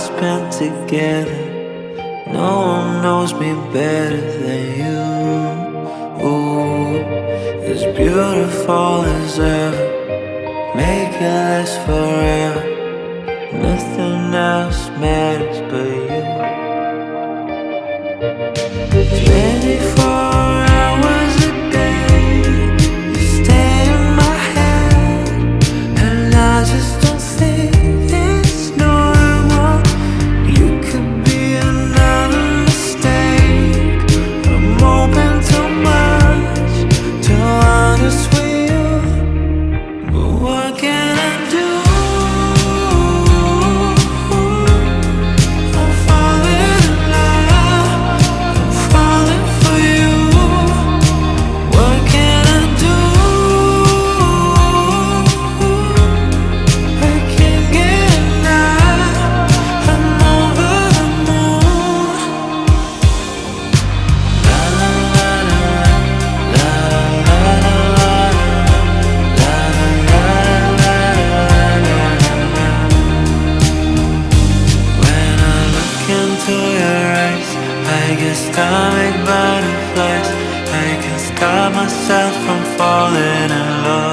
spent together. No one knows me better than you. Ooh, as beautiful as ever. Make it last forever. Nothing else matters but you. 24 hours a day, you stay in my head, and I just don't think it's normal. You could be another mistake. I'm open to much, to honest with you, but what can I do? I'm falling in love, I'm falling for you. What can I do? I can't get enough, I'm over the moon. La la la la, la la la la, la la la la. When I look into your eyes, I get stomach butterflies. I can stop myself from falling in love.